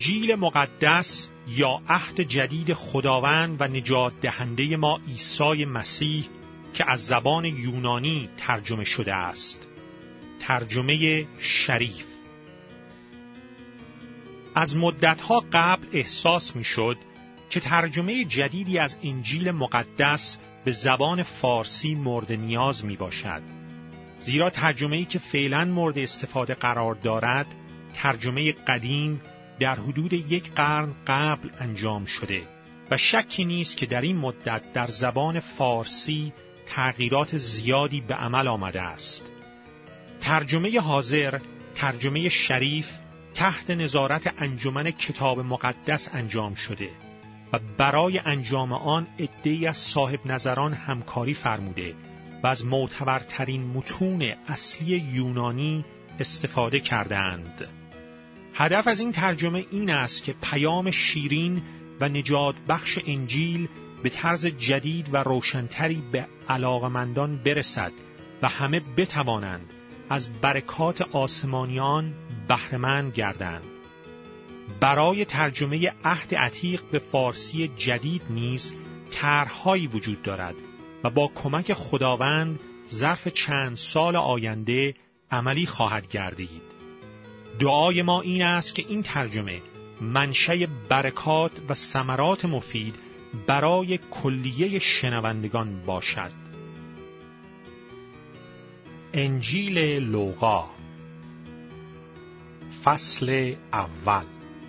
انجیل مقدس یا عهد جدید خداوند و نجات دهنده ما عیسی مسیح که از زبان یونانی ترجمه شده است. ترجمه شریف. از مدتها قبل احساس می‌شد که ترجمه جدیدی از انجیل مقدس به زبان فارسی مورد نیاز میباشد. زیرا ترجمه‌ای که فعلاً مورد استفاده قرار دارد، ترجمه قدیم در حدود 1 قرن قبل انجام شده و شکی نیست که در این مدت در زبان فارسی تغییرات زیادی به عمل آمده است. ترجمه حاضر، ترجمه شریف، تحت نظارت انجمن کتاب مقدس انجام شده و برای انجام آن عده‌ای از صاحب نظران همکاری فرموده و از معتبرترین متون اصلی یونانی استفاده کردند. هدف از این ترجمه این است که پیام شیرین و نجات بخش انجیل به طرز جدید و روشنتری به علاقمندان برسد و همه بتوانند از برکات آسمانیان بهره‌مند گردند. برای ترجمه عهد عتیق به فارسی جدید نیز طرح‌هایی وجود دارد و با کمک خداوند ظرف چند سال آینده عملی خواهد گردید. دعای ما این است که این ترجمه منشأ برکات و ثمرات مفید برای کلیه شنوندگان باشد. انجیل لوقا فصل اول.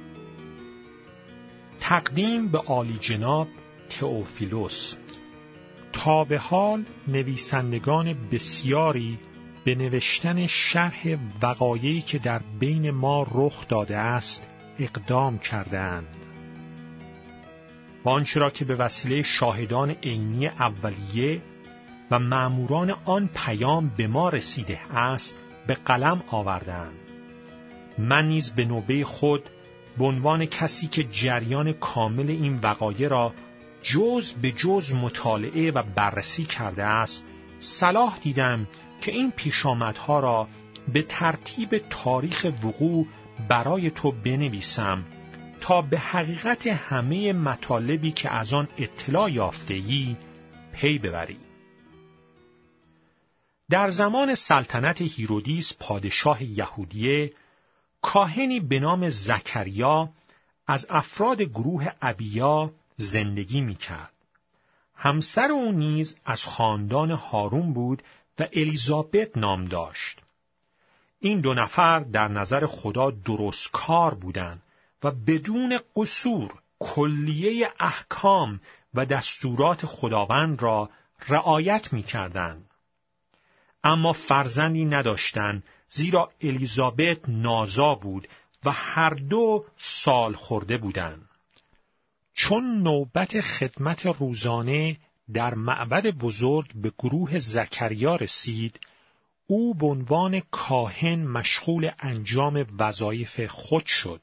تقدیم به عالی جناب تئوفیلوس. تا به حال نویسندگان بسیاری به نوشتن شرح وقایعی که در بین ما رخ داده است اقدام کرده‌اند. و آنچه را که به وسیله شاهدان عینی اولیه و مأموران آن پیام به ما رسیده است به قلم آورده‌اند. من نیز به نوبه خود به عنوان کسی که جریان کامل این وقایع را جز به جز مطالعه و بررسی کرده است، صلاح دیدم که این پیشامدها را به ترتیب تاریخ وقوع برای تو بنویسم تا به حقیقت همه مطالبی که از آن اطلاع یافته‌ای پی ببری. در زمان سلطنت هیرودیس پادشاه یهودیه، کاهنی به نام زکریا از افراد گروه ابیا زندگی می‌کرد. همسر او نیز از خاندان هارون بود و الیزابت نام داشت. این 2 نفر در نظر خدا درست کار بودند و بدون قصور کلیه احکام و دستورات خداوند را رعایت می‌کردند. اما فرزندی نداشتند، زیرا الیزابت نازا بود و هر 2 سال خورده بودند. چون نوبت خدمت روزانه در معبد بزرگ به گروه زکریا رسید، او به عنوان کاهن مشغول انجام وظایف خود شد.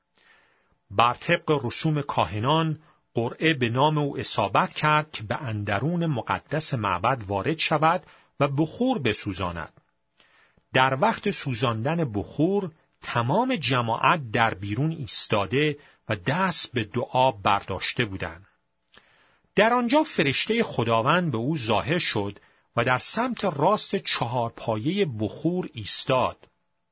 بر طبق رسوم کاهنان، قرعه به نام او اصابت کرد که به اندرون مقدس معبد وارد شود و بخور بسوزاند. در وقت سوزاندن بخور، تمام جماعت در بیرون ایستاده و دست به دعا برداشته بودند. در آنجا فرشته خداوند به او ظاهر شد و در سمت راست 4 پایه بخور ایستاد.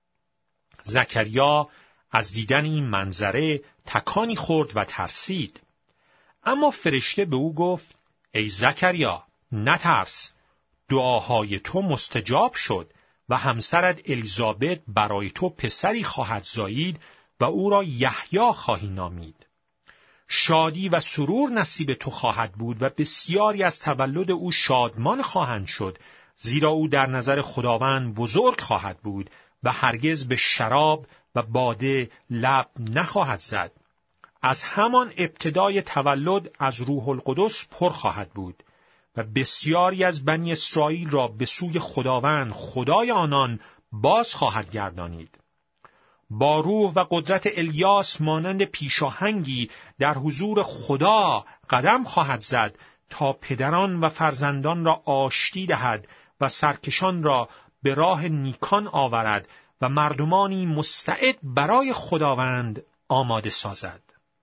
زکریا از دیدن این منظره تکانی خورد و ترسید. اما فرشته به او گفت: ای زکریا، نترس، دعاهای تو مستجاب شد و همسرت الیزابت برای تو پسری خواهد زایید و او را یحیی خواهی نامید. شادی و سرور نصیب تو خواهد بود و بسیاری از تولد او شادمان خواهند شد، زیرا او در نظر خداوند بزرگ خواهد بود و هرگز به شراب و باده لب نخواهد زد. از همان ابتدای تولد از روح القدس پر خواهد بود و بسیاری از بنی اسرائیل را به سوی خداوند خدای آنان باز خواهد گردانید. با روح و قدرت الیاس مانند پیشاهنگی در حضور خدا قدم خواهد زد تا پدران و فرزندان را آشتی دهد و سرکشان را به راه نیکان آورد و مردمانی مستعد برای خداوند آماده سازد.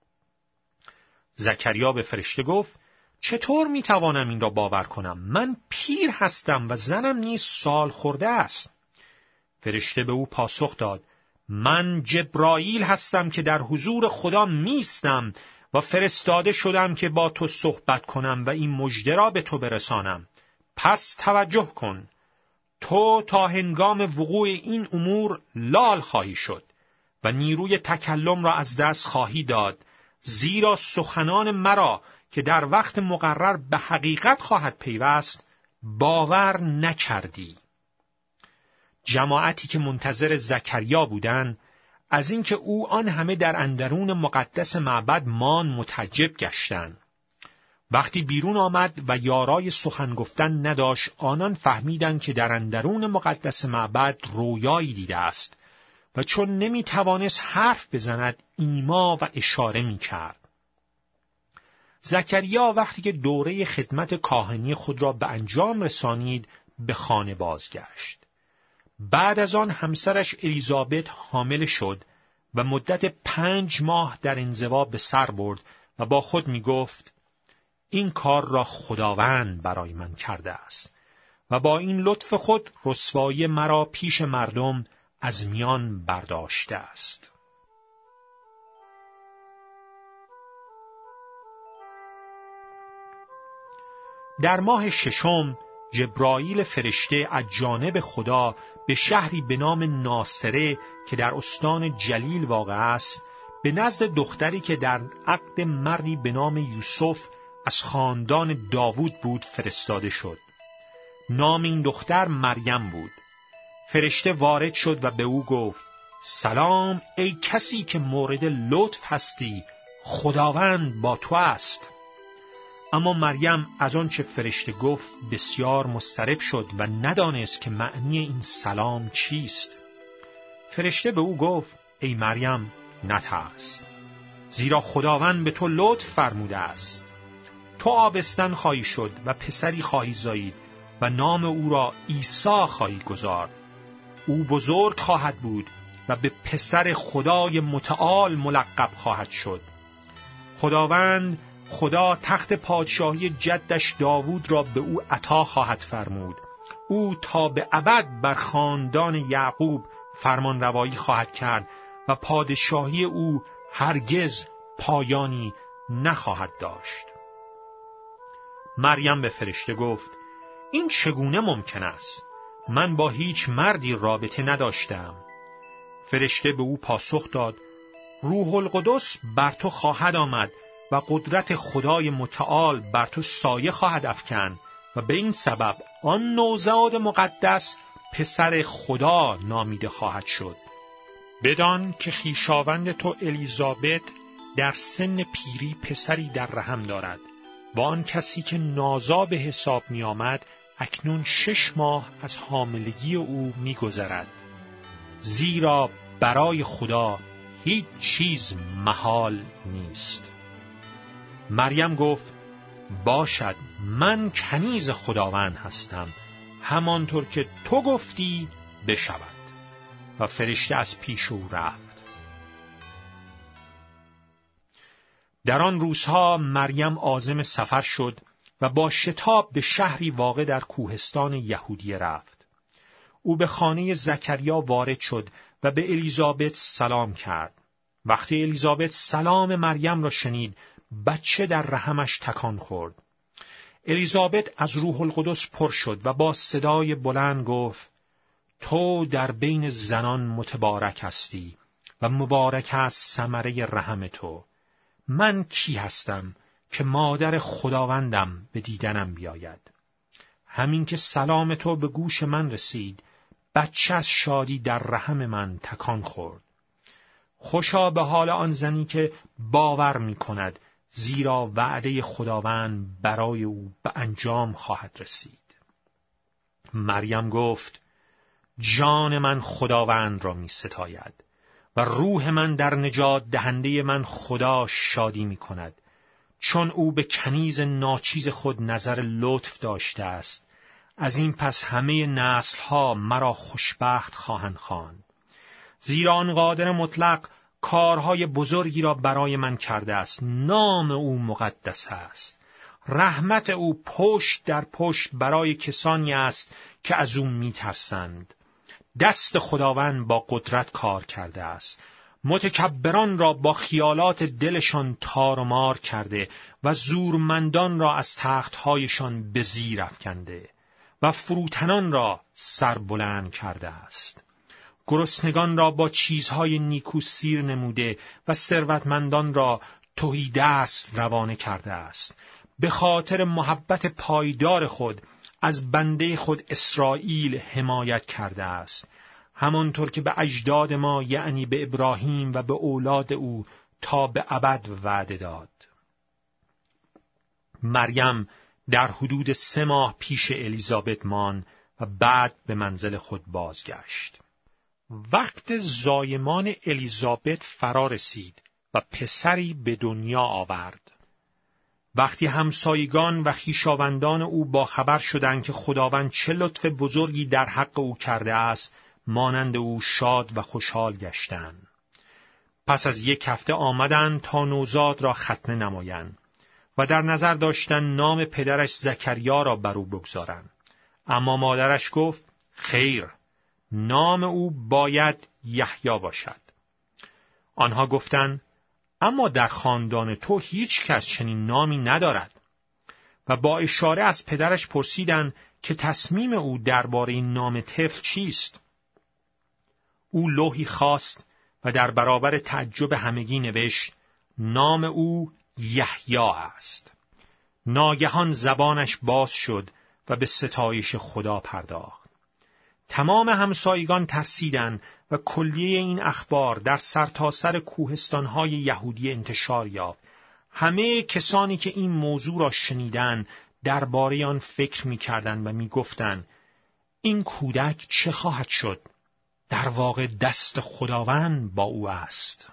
زکریا به فرشته گفت: چطور میتوانم این را باور کنم؟ من پیر هستم و زنم نیز سال خورده است. فرشته به او پاسخ داد: من جبرائیل هستم که در حضور خدا میستم و فرستاده شدم که با تو صحبت کنم و این مژده را به تو برسانم. پس توجه کن، تو تا هنگام وقوع این امور لال خواهی شد و نیروی تکلم را از دست خواهی داد، زیرا سخنان مرا که در وقت مقرر به حقیقت خواهد پیوست باور نکردی. جماعتی که منتظر زکریا بودند از اینکه او آن همه در اندرون مقدس معبد ماند متعجب گشتند. وقتی بیرون آمد و یارای سخن گفتن نداشت، آنان فهمیدند که در اندرون مقدس معبد رویایی دیده است و چون نمی توانست حرف بزند ایما و اشاره می کرد. زکریا وقتی که دوره خدمت کاهنی خود را به انجام رسانید به خانه بازگشت. بعد از آن همسرش الیزابت حامل شد و مدت 5 ماه در انزوا به سر برد و با خود می گفت: این کار را خداوند برای من کرده است و با این لطف خود رسوایی مرا پیش مردم از میان برداشته است. در ماه 6 جبرائیل فرشته از جانب خدا به شهری به نام ناصره که در استان جلیل واقع است، به نزد دختری که در عقد مردی به نام یوسف از خاندان داوود بود فرستاده شد. نام این دختر مریم بود. فرشته وارد شد و به او گفت: سلام ای کسی که مورد لطف هستی، خداوند با تو است. اما مریم از آنچه فرشته گفت بسیار مضطرب شد و ندانست که معنی این سلام چیست. فرشته به او گفت: ای مریم نترس، زیرا خداوند به تو لطف فرموده است. تو آبستن خواهی شد و پسری خواهی زایید و نام او را عیسی خواهی گذارد. او بزرگ خواهد بود و به پسر خدای متعال ملقب خواهد شد. خدا تخت پادشاهی جدش داوود را به او عطا خواهد فرمود. او تا به ابد بر خاندان یعقوب فرمان روایی خواهد کرد و پادشاهی او هرگز پایانی نخواهد داشت. مریم به فرشته گفت: این چگونه ممکن است؟ من با هیچ مردی رابطه نداشتم. فرشته به او پاسخ داد: روح القدس بر تو خواهد آمد و قدرت خدای متعال بر تو سایه خواهد افکند و به این سبب آن نوزاد مقدس پسر خدا نامیده خواهد شد. بدان که خویشاوند تو الیزابت در سن پیری پسری در رحم دارد و آن کسی که نازا به حساب می آمد اکنون 6 ماه از حاملگی او می گذرد. زیرا برای خدا هیچ چیز محال نیست. مریم گفت: باشد، من کنیز خداوند هستم، همانطور که تو گفتی بشود. و فرشته از پیش او رفت. در آن روزها مریم عازم سفر شد و با شتاب به شهری واقع در کوهستان یهودیه رفت. او به خانه زکریا وارد شد و به الیزابت سلام کرد. وقتی الیزابت سلام مریم را شنید، بچه در رحمش تکان خورد. الیزابت از روح القدس پر شد و با صدای بلند گفت: تو در بین زنان متبارک هستی و مبارک است ثمره رحم تو. من کی هستم که مادر خداوندم به دیدنم بیاید؟ همین که سلام تو به گوش من رسید، بچه از شادی در رحم من تکان خورد. خوشا به حال آن زنی که باور می کند، زیرا وعده خداوند برای او به انجام خواهد رسید. مریم گفت: جان من خداوند را می ستاید و روح من در نجات دهنده من خدا شادی می کند، چون او به کنیز ناچیز خود نظر لطف داشته است. از این پس همه نسل‌ها مرا خوشبخت خواهند خواند، زیرا آن قادر مطلق کارهای بزرگی را برای من کرده است. نام او مقدس است. رحمت او پشت در پشت برای کسانی است که از او می‌ترسند. دست خداوند با قدرت کار کرده است. متکبران را با خیالات دلشان تار و مار کرده و زورمندان را از تخت‌هایشان به زیر افکنده و فروتنان را سربلند کرده است. گرسنگان را با چیزهای نیکو سیر نموده و ثروتمندان را تهیدست روانه کرده است. به خاطر محبت پایدار خود از بنده خود اسرائیل حمایت کرده است، همانطور که به اجداد ما یعنی به ابراهیم و به اولاد او تا به ابد وعده داد. مریم در حدود 3 ماه پیش الیزابت ماند و بعد به منزل خود بازگشت. وقت زایمان الیزابت فرا رسید و پسری به دنیا آورد. وقتی همسایگان و خویشاوندان او با خبر شدند که خداوند چه لطف بزرگی در حق او کرده است، مانند او شاد و خوشحال گشتند. پس از 1 هفته آمدند تا نوزاد را ختنه نمایند و در نظر داشتند نام پدرش زکریا را بر او بگذارند. اما مادرش گفت خیر، نام او باید یحیی باشد. آنها گفتند اما در خاندان تو هیچ کس چنین نامی ندارد. و با اشاره از پدرش پرسیدند که تصمیم او درباره نام طفل چیست. او لوحی خواست و در برابر تعجب همگی نوشت نام او یحیی است. ناگهان زبانش باز شد و به ستایش خدا پرداخت. تمام همسایگان ترسیدند و کلیه این اخبار در سرتاسر کوهستان‌های یهودی انتشار یافت. همه کسانی که این موضوع را شنیدند درباره آن فکر می‌کردند و می‌گفتند این کودک چه خواهد شد؟ در واقع دست خداوند با او است.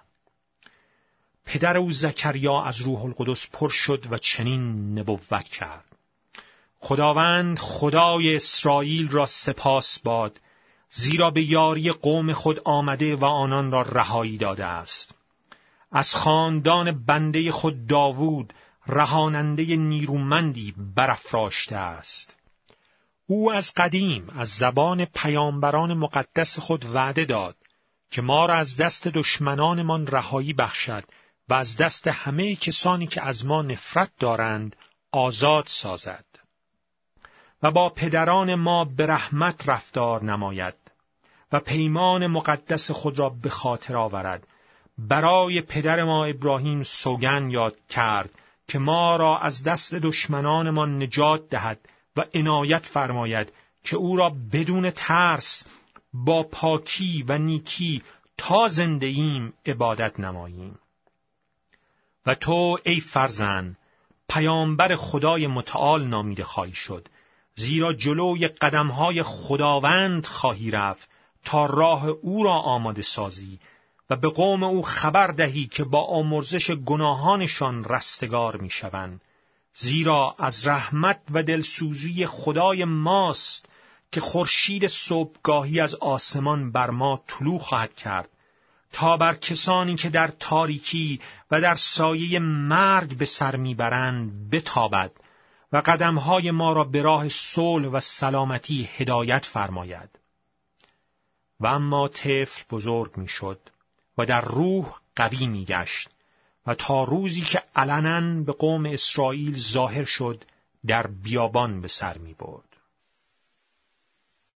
پدر او زکریا از روح القدس پر شد و چنین نبوت کرد: خداوند خدای اسرائیل را سپاس باد، زیرا به یاری قوم خود آمده و آنان را رهایی داده است. از خاندان بنده خود داوود رهاننده نیرومندی برافراشته است. او از قدیم از زبان پیامبران مقدس خود وعده داد که ما را از دست دشمنانمان رهایی بخشد و از دست همه کسانی که از ما نفرت دارند آزاد سازد و با پدران ما به رحمت رفتار نماید و پیمان مقدس خود را به خاطر آورد. برای پدر ما ابراهیم سوگند یاد کرد که ما را از دست دشمنانمان نجات دهد و عنایت فرماید که او را بدون ترس با پاکی و نیکی تا زنده ایم عبادت نماییم. و تو ای فرزند پیامبر خدای متعال نامیده خواهی شد، زیرا جلوی قدمهای خداوند خواهی رفت تا راه او را آماده سازی و به قوم او خبر دهی که با آمرزش گناهانشان رستگار میشوند. زیرا از رحمت و دلسوزی خدای ماست که خورشید صبحگاهی از آسمان بر ما طلوع خواهد کرد تا بر کسانی که در تاریکی و در سایه مرگ به سر میبرند بتابد و قدمهای ما را به راه صلح و سلامتی هدایت فرماید. و اما طفل بزرگ میشد و در روح قوی میگشت و تا روزی که علناً به قوم اسرائیل ظاهر شد در بیابان به سر میبرد.